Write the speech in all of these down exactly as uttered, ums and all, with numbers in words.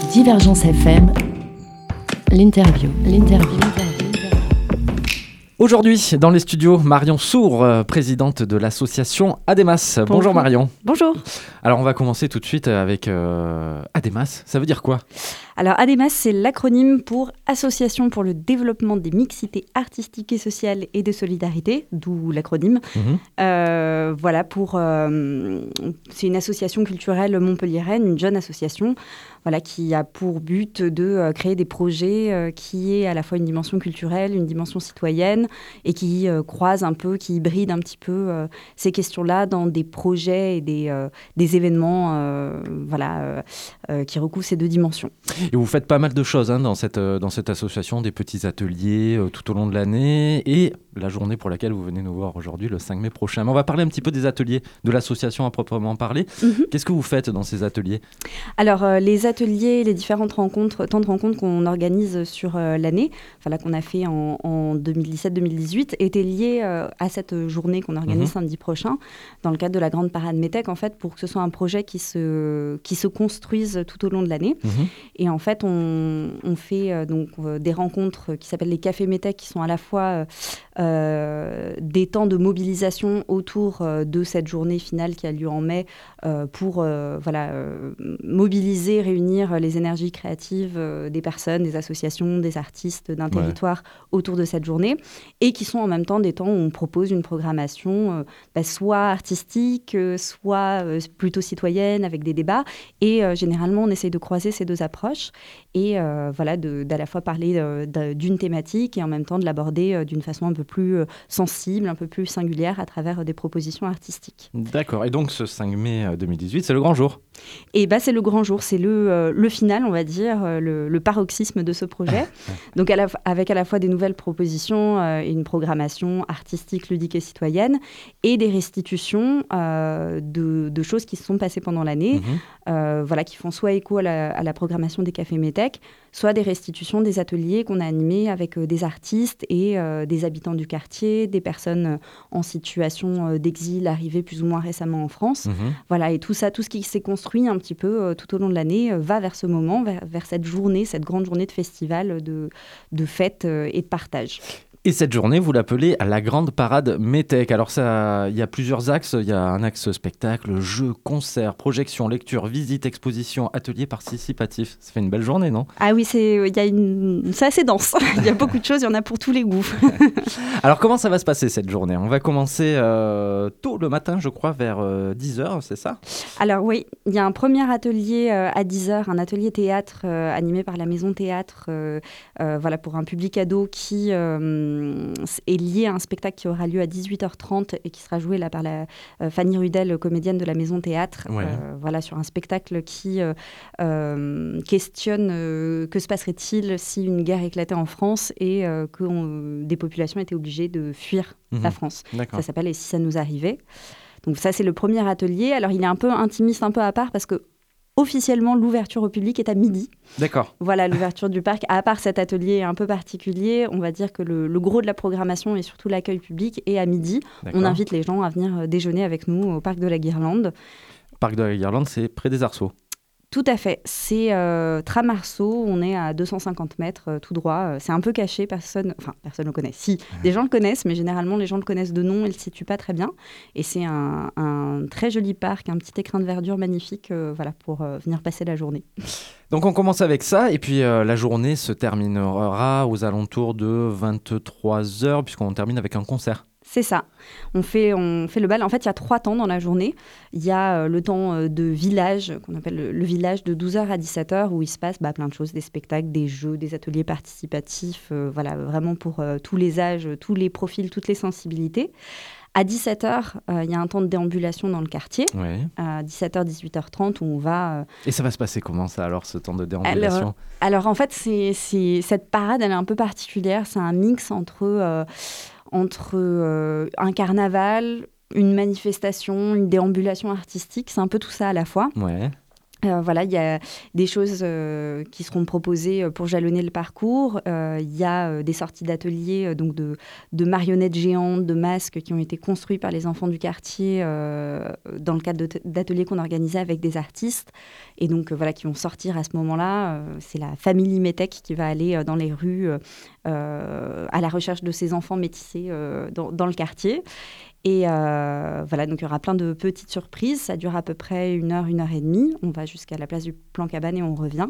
Divergence F M, l'interview, l'interview. Aujourd'hui, dans les studios, Marion Sourd, euh, présidente de l'association Ademas. Bonjour, Bonjour Marion. Bonjour. Alors, on va commencer tout de suite avec euh, Ademas. Ça veut dire quoi ? Alors, Ademas, c'est l'acronyme pour Association pour le développement des mixités artistiques et sociales et de solidarité, d'où l'acronyme. Mmh. Euh, voilà, pour, euh, c'est une association culturelle montpelliéraine, une jeune association, voilà, qui a pour but de euh, créer des projets euh, qui aient à la fois une dimension culturelle, une dimension citoyenne, et qui euh, croisent un peu, qui hybrident un petit peu euh, ces questions-là dans des projets et des, euh, des événements euh, voilà, euh, euh, qui recouvrent ces deux dimensions. Et vous faites pas mal de choses hein, dans, cette, euh, dans cette association, des petits ateliers euh, tout au long de l'année et la journée pour laquelle vous venez nous voir aujourd'hui, le cinq mai prochain. Mais on va parler un petit peu des ateliers de l'association à proprement parler. Mm-hmm. Qu'est-ce que vous faites dans ces ateliers ? Alors, euh, les ateliers, les différentes rencontres, temps de rencontres qu'on organise sur euh, l'année, voilà, qu'on a fait en, en deux mille dix-sept deux mille dix-huit, étaient liés euh, à cette journée qu'on organise mm-hmm. samedi prochain, dans le cadre de la Grande Parade Métèque, en fait, pour que ce soit un projet qui se, qui se construise tout au long de l'année. Mm-hmm. Et en fait, on, on fait euh, donc, euh, des rencontres qui s'appellent les Cafés Métèque, qui sont à la fois euh, des temps de mobilisation autour euh, de cette journée finale qui a lieu en mai euh, pour euh, voilà, euh, mobiliser, réunir les énergies créatives euh, des personnes, des associations, des artistes d'un territoire ouais. autour de cette journée, et qui sont en même temps des temps où on propose une programmation euh, bah, soit artistique, euh, soit euh, plutôt citoyenne, avec des débats, et euh, généralement on essaye de croiser ces deux approches, et euh, voilà, de, d'à la fois parler euh, de, d'une thématique, et en même temps de l'aborder euh, d'une façon un peu plus euh, sensible, un peu plus singulière, à travers euh, des propositions artistiques. D'accord, et donc ce cinq mai deux mille dix-huit, c'est le grand jour ? Et bah, c'est le grand jour, c'est le, euh, le final, on va dire, euh, le, le paroxysme de ce projet. Donc à la, avec à la fois des nouvelles propositions euh, et une programmation artistique, ludique et citoyenne, et des restitutions euh, de, de choses qui se sont passées pendant l'année, mmh. euh, voilà, qui font soit écho à la, à la programmation des Cafés Métèque, soit des restitutions des ateliers qu'on a animés avec euh, des artistes et euh, des habitants du quartier, des personnes en situation euh, d'exil arrivées plus ou moins récemment en France. Mmh. Voilà, et tout ça, tout ce qui s'est construit un petit peu euh, tout au long de l'année euh, va vers ce moment, vers, vers cette journée, cette grande journée de festival, de, de fête euh, et de partage. Et cette journée, vous l'appelez la Grande Parade Métèque. Alors ça, il y a plusieurs axes. Il y a un axe spectacle, jeux, concerts, projections, lectures, visites, expositions, ateliers participatifs. Ça fait une belle journée, non ? Ah oui, c'est, il y a une, c'est assez dense. Il y a beaucoup de choses, il y en a pour tous les goûts. Alors comment ça va se passer cette journée ? On va commencer euh, tôt le matin, je crois, vers euh, dix heures, c'est ça ? Alors oui, il y a un premier atelier euh, à dix heures, un atelier théâtre euh, animé par la Maison Théâtre, euh, euh, voilà, pour un public ado qui... Euh, est lié à un spectacle qui aura lieu à dix-huit heures trente et qui sera joué là par la euh, Fanny Rudel, comédienne de la Maison Théâtre, ouais. euh, voilà, sur un spectacle qui euh, euh, questionne euh, que se passerait-il si une guerre éclatait en France et euh, que on, des populations étaient obligées de fuir mmh. la France. D'accord. Ça s'appelle « Et si ça nous arrivait ?» Donc ça, c'est le premier atelier. Alors, il est un peu intimiste, un peu à part, parce que officiellement, l'ouverture au public est à midi. D'accord. Voilà, l'ouverture du parc. À part cet atelier un peu particulier, on va dire que le, le gros de la programmation et surtout l'accueil public est à midi. D'accord. On invite les gens à venir déjeuner avec nous au parc de la Guirlande. Le parc de la Guirlande, c'est près des Arceaux. Tout à fait. C'est euh, Tram Arceaux, on est à deux cent cinquante mètres, euh, tout droit. C'est un peu caché, personne enfin, personne ne le connaît. Si, des gens le connaissent, mais généralement, les gens le connaissent de nom et ne le situent pas très bien. Et c'est un, un très joli parc, un petit écrin de verdure magnifique euh, voilà, pour euh, venir passer la journée. Donc on commence avec ça, et puis euh, la journée se terminera aux alentours de vingt-trois heures, puisqu'on termine avec un concert. C'est ça. On fait, on fait le bal. En fait, il y a trois temps dans la journée. Il y a euh, le temps euh, de village, qu'on appelle le, le village de douze heures à dix-sept heures, où il se passe bah, plein de choses, des spectacles, des jeux, des ateliers participatifs, euh, voilà, vraiment pour euh, tous les âges, tous les profils, toutes les sensibilités. À dix-sept heures, euh, il y a un temps de déambulation dans le quartier. Ouais. À dix-sept heures, dix-huit heures trente, où on va... Euh... Et ça va se passer comment, ça, alors, ce temps de déambulation ? alors, alors, en fait, c'est, c'est, cette parade, elle est un peu particulière. C'est un mix entre... Euh, entre euh, un carnaval, une manifestation, une déambulation artistique, c'est un peu tout ça à la fois. Ouais. Euh, voilà, il y a des choses euh, qui seront proposées pour jalonner le parcours. Euh, il y a euh, des sorties d'ateliers, euh, donc de, de marionnettes géantes, de masques qui ont été construits par les enfants du quartier euh, dans le cadre de, d'ateliers qu'on organisait avec des artistes. Et donc, euh, voilà, qui vont sortir à ce moment-là. Euh, c'est la famille Metec qui va aller euh, dans les rues euh, à la recherche de ces enfants métissés euh, dans, dans le quartier. Et euh, voilà, donc il y aura plein de petites surprises. Ça dure à peu près une heure, une heure et demie. On va jusqu'à la place du Plan Cabane et on revient.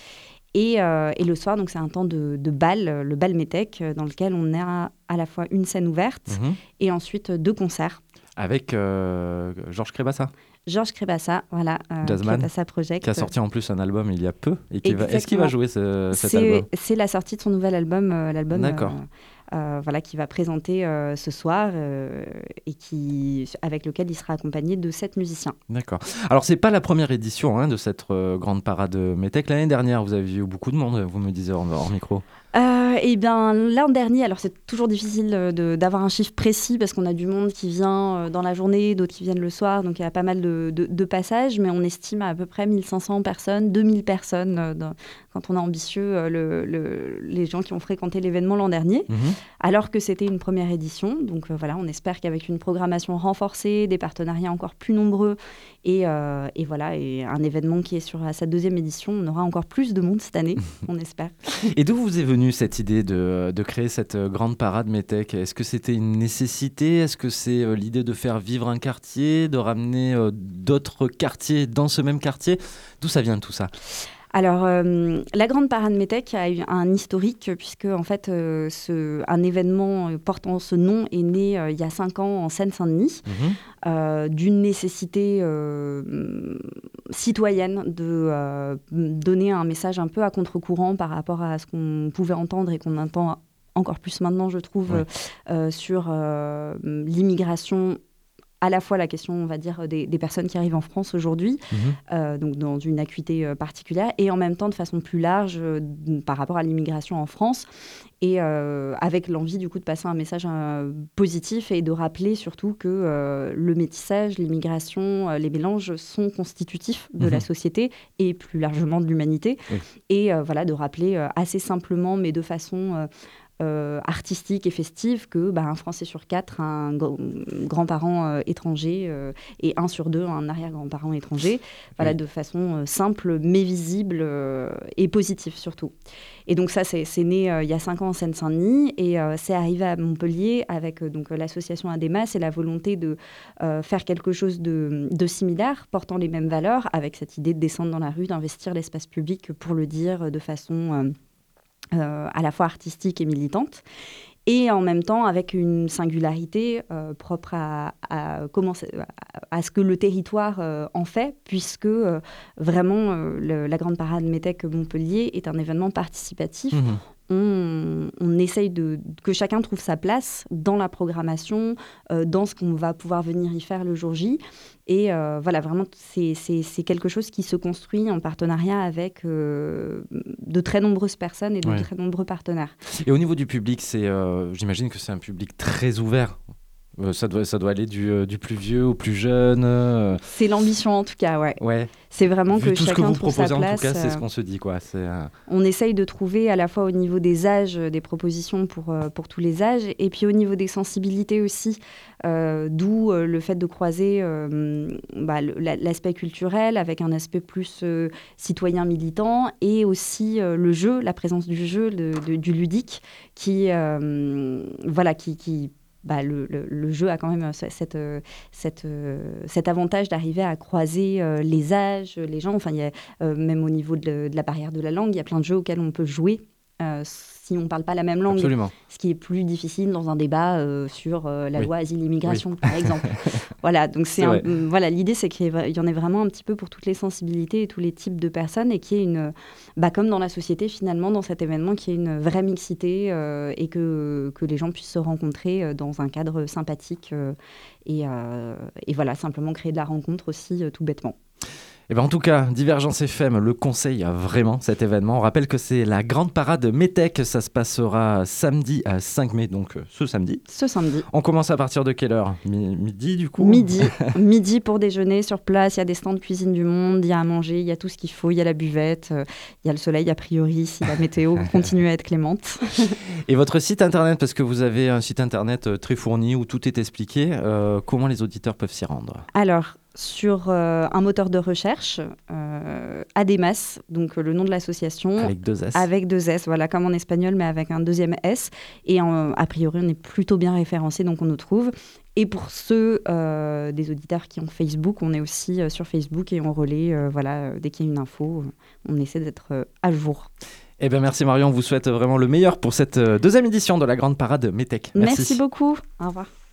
Et, euh, et le soir, donc c'est un temps de, de bal, le bal Metec, dans lequel on a à la fois une scène ouverte mmh. et ensuite deux concerts. Avec euh, Georges Crébassa. Georges Crébassa, voilà, euh, Jazzman, Crébassa Project. Qui a sorti en plus un album il y a peu. Et qui va... Est-ce qu'il va jouer ce, cet c'est, album ? C'est la sortie de son nouvel album, euh, l'album D'accord. Euh, euh, voilà, qui va présenter euh, ce soir euh, et qui, avec lequel il sera accompagné de sept musiciens. D'accord. Alors, ce n'est pas la première édition hein, de cette euh, grande parade Metec. L'année dernière, vous avez vu beaucoup de monde, vous me disiez hors, hors micro. Euh, eh bien, l'an dernier, alors c'est toujours difficile de, d'avoir un chiffre précis parce qu'on a du monde qui vient dans la journée, d'autres qui viennent le soir, donc il y a pas mal de, de, de passages, mais on estime à, à peu près mille cinq cents personnes, deux mille personnes, dans, quand on est ambitieux, le, le, les gens qui ont fréquenté l'événement l'an dernier, mmh. alors que c'était une première édition. Donc euh, voilà, on espère qu'avec une programmation renforcée, des partenariats encore plus nombreux, et, euh, et voilà, et un événement qui est sur sa deuxième édition, on aura encore plus de monde cette année, on espère. Et d'où vous est venue cette idée de, de créer cette grande parade Metec ? Est-ce que c'était une nécessité ? Est-ce que c'est euh, l'idée de faire vivre un quartier, de ramener euh, d'autres quartiers dans ce même quartier ? D'où ça vient tout ça ? Alors, euh, la Grande Parade Metec a eu un historique, puisque en fait, euh, ce, un événement portant ce nom est né euh, il y a cinq ans en Seine-Saint-Denis, mmh. euh, d'une nécessité euh, citoyenne de euh, donner un message un peu à contre-courant par rapport à ce qu'on pouvait entendre et qu'on entend encore plus maintenant, je trouve, oui. euh, sur euh, l'immigration. À la fois la question, on va dire, des, des personnes qui arrivent en France aujourd'hui, mmh. euh, donc dans une acuité euh, particulière, et en même temps de façon plus large euh, par rapport à l'immigration en France, et euh, avec l'envie du coup de passer un message euh, positif et de rappeler surtout que euh, le métissage, l'immigration, euh, les mélanges sont constitutifs de mmh. la société et plus largement de l'humanité, oui. et euh, voilà, de rappeler euh, assez simplement, mais de façon... Euh, Euh, artistique et festive que bah, un Français sur quatre a un g- grand-parent euh, étranger euh, et un sur deux a un arrière-grand-parent étranger, voilà, oui. de façon euh, simple mais visible euh, et positive surtout. Et donc ça, c'est, c'est né euh, il y a cinq ans en Seine-Saint-Denis et euh, c'est arrivé à Montpellier avec euh, donc, l'association Adémas et la volonté de euh, faire quelque chose de, de similaire, portant les mêmes valeurs, avec cette idée de descendre dans la rue, d'investir l'espace public pour le dire de façon... Euh, Euh, à la fois artistique et militante, et en même temps avec une singularité euh, propre à, à, comment à, à ce que le territoire euh, en fait, puisque euh, vraiment euh, le, la Grande Parade Metec Montpellier est un événement participatif. Mmh. On, on essaye de, que chacun trouve sa place dans la programmation, euh, dans ce qu'on va pouvoir venir y faire le jour J. Et euh, voilà, vraiment, c'est, c'est, c'est quelque chose qui se construit en partenariat avec euh, de très nombreuses personnes et de ouais. très nombreux partenaires. Et au niveau du public, c'est, euh, j'imagine que c'est un public très ouvert. Euh, ça, doit, ça doit aller du, euh, du plus vieux au plus jeune. Euh... C'est l'ambition en tout cas, ouais. ouais. C'est vraiment Vu que tout chacun ce que vous trouve proposez, sa place. En tout cas, c'est ce qu'on se dit, quoi. C'est, euh... On essaye de trouver à la fois au niveau des âges des propositions pour, euh, pour tous les âges, et puis au niveau des sensibilités aussi, euh, d'où euh, le fait de croiser euh, bah, le, l'aspect culturel avec un aspect plus euh, citoyen militant, et aussi euh, le jeu, la présence du jeu, de, de, du ludique, qui, euh, voilà, qui, qui Bah, le, le, le jeu a quand même cette, cette, cet avantage d'arriver à croiser euh, les âges, les gens. Enfin, il y a, euh, même au niveau de, de la barrière de la langue, il y a plein de jeux auxquels on peut jouer euh, si on ne parle pas la même langue. Absolument. Ce qui est plus difficile dans un débat euh, sur euh, la oui. loi asile-immigration, oui. par exemple. Voilà, donc c'est, c'est un, euh, voilà, l'idée, c'est qu'il y en ait vraiment un petit peu pour toutes les sensibilités et tous les types de personnes, et qu'il y ait une, bah, comme dans la société finalement, dans cet événement, qu'il y ait une vraie mixité euh, et que, que les gens puissent se rencontrer euh, dans un cadre sympathique euh, et, euh, et voilà, simplement créer de la rencontre aussi, euh, tout bêtement. Et ben en tout cas, Divergence F M le conseille vraiment cet événement. On rappelle que c'est la grande parade Metech. Ça se passera samedi à cinq mai, donc euh, ce samedi. Ce samedi. On commence à partir de quelle heure ? Mi- Midi du coup ? Midi. Midi pour déjeuner sur place. Il y a des stands de cuisine du monde, il y a à manger, il y a tout ce qu'il faut, il y a la buvette, euh, il y a le soleil a priori si la météo continue à être clémente. Et votre site internet, parce que vous avez un site internet euh, très fourni où tout est expliqué, euh, comment les auditeurs peuvent s'y rendre ? Alors, sur euh, un moteur de recherche, euh, Ademas, donc euh, le nom de l'association. Avec deux S. Avec deux S, voilà, comme en espagnol, mais avec un deuxième S. Et en, a priori, on est plutôt bien référencé, donc on nous trouve. Et pour ceux euh, des auditeurs qui ont Facebook, on est aussi euh, sur Facebook et on relaie, euh, voilà, euh, dès qu'il y a une info, euh, on essaie d'être euh, à jour. Eh bien, merci Marion, on vous souhaite vraiment le meilleur pour cette euh, deuxième édition de la Grande Parade Metech. Merci. Merci beaucoup. Au revoir.